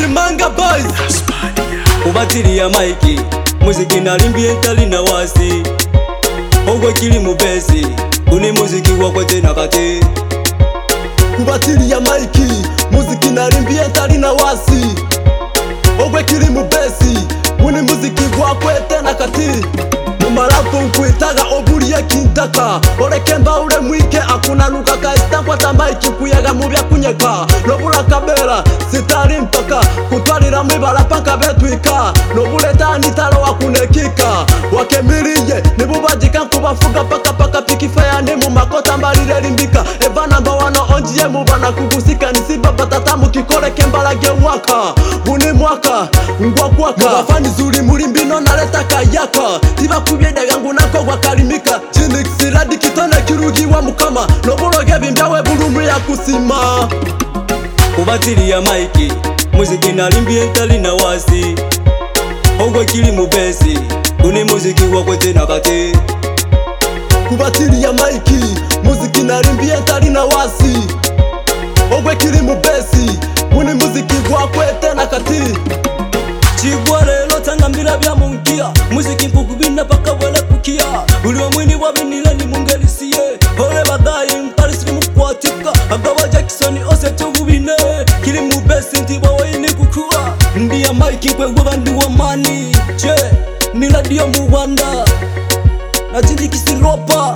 Manga boys Kubatiriya Mike muziki nalimbye ntali na wasi Ogwe kili mubesi Kuni muziki wakwete nakate Kubatiriya Mike muziki nalimbye ntali na wasi Ogwe kili mubesi Kuni muziki wakwete nakate Mumarapu nkwitaga oburiye kintaka Olekemba ule mwike akuna nuka kaista kwa tambaiki kuyaga mubya kunyeka Nobula kabera sitari mpaka Kutwarira mwibala paka betwika Nobule tani talo wakunekika Wakemiriye nibubajika nkubafuga paka pikifaya ni mumakota mbalire limbika Eva namba wano onjiye mubana kugusika Nisiba batata mukikole kembalage mwaka Huni mwaka ngwa kwaka Mubafani zuri mulimbino naleta kayaka Tiba kubyeda yangu nako wakalimika Jinix radi kitone kirugi wa mukama Nobuloge bimbyawe bulumu ya kusima Kubatiriya Mike muziki nalimbye ntali na wasi Ogwe kili mubesi Kuni muziki wakwete nakate Kubatiriya Mike muziki nalimbye ntali na wasi Ogwe kili mubesi Kuni muziki wakwete nakate Chigwa lelo tangambira bya mungia Muziki mpukubina paka wele kukia Uliwa mwini wabinile ni mungelisiye Hole badai mparisiri mukwatika Agawa Jackson ose tugubine Kili mubesi ntiba waini kukua Ndiya Mike kwe wabandi wa mani Je, miladiyo muwanda Na jindikisi ropa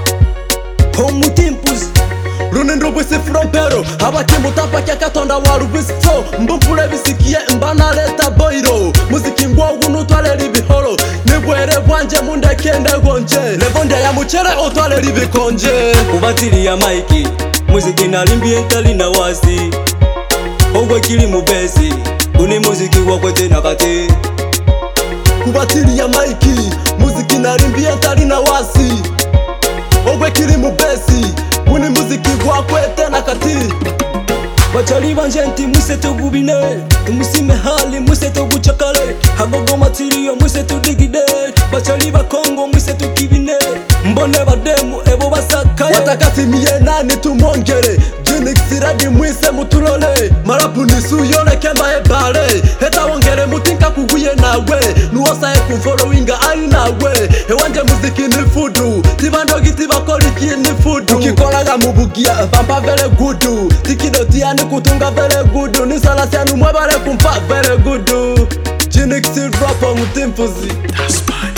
Homu timpus Runendo bwisi frompero Habaki mutapa kia katonda waru bisto Mbumpule bisikie mbana leta boiro Muziki ngwogu nutwale libiholo Nibwere bwanje munde kende gonje Lebonde ya muchere otwale libikonje Kubatiriya Mike muziki nalimbye ntali na wasi Ogwe kili mubesi Kuni muziki wakwete nakate Kubatiriya Mike muziki nalimbye ntali na wasi Ogwe kili mubesi Kuni muziki wakwete nakati Bachali banje nti mwise tugubine Tumusime hali mwise tuguchakale Hagogo matiriyo mwise tudigide Bachali bakongo mwise tukibine Mbone bademu ebo basakaye Watakatimiye nani tumongere Jinix radi mwise mutulole Marapu nisuyole kemba ebale Heta wongere mutinka kuguye nawe Nuosa followinga ali nawe Ewanje muziki ni fudu Tibandogi tibakoliki ni fudu Ukikolaga mubugia vampa vele gudu Tikidotia ni kutunga vele gudu Nisalasya numwebale kumpa vele gudu Jinix rapa mutimpuzi